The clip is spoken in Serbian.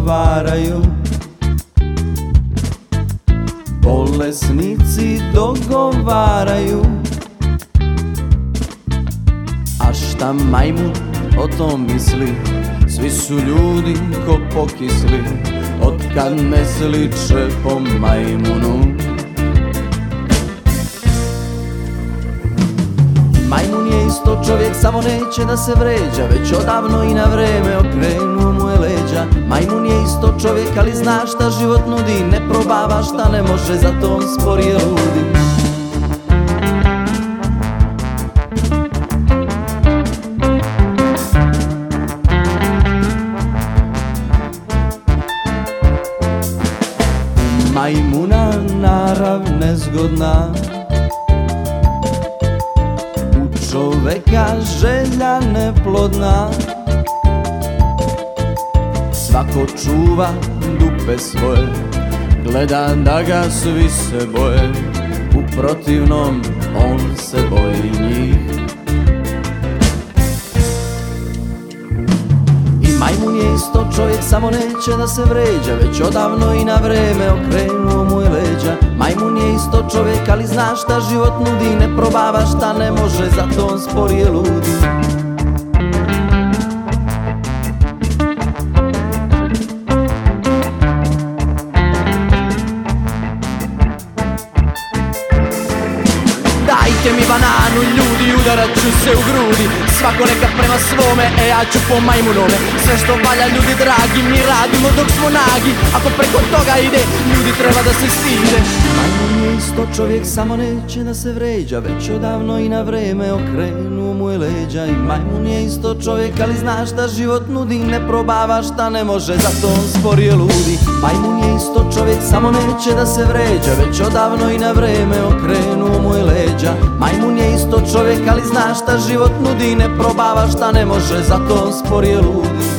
dogovaraju, bolesnici dogovaraju. A šta majmun o tom misli? Svi su ljudi ko pokisli, otkad ne sliče po majmunu. Majmun je isto čovjek, samo neće da se vređa, već odavno i na vreme okrenuo mu je leđa. Majmun je isto čovjek, ali zna šta život nudi, ne probava šta ne može, zato on sporije ludi. Majmuna narav nezgodna, u čoveka želja neplodna. Svako čuva dupe svoje, gleda da ga svi se boje, u protivnom on se boji njih. Majmun je isto čovjek, samo neće da se vređa, već odavno i na vreme okrenuo mu je leđa. Majmun je isto čovjek, ali zna šta život nudi, ne probava šta ne može, zato on sporije ludi. Dajte mi bananu ljudi, udarat ću se u grudi, svako neka prema svome, ja ću po majmunome. Sve što valja ljudi dragi, mi radimo dok smo nagi, ako preko toga ide, ljudi treba da se stide. Majmun je isto čovjek, samo neće da se vređa, već odavno i na vreme okrenuo mu je leđa. I majmun je isto čovjek, ali zna šta život nudi, ne probava šta ne može, zato on sporije ludi. Majmun je isto čovjek, samo neće da se vređa, već odavno i na vreme okrenuo mu je leđa. Majmun je isto čovjek, ali zna šta život nudi, ne probava šta ne može, zato on sporije ludi.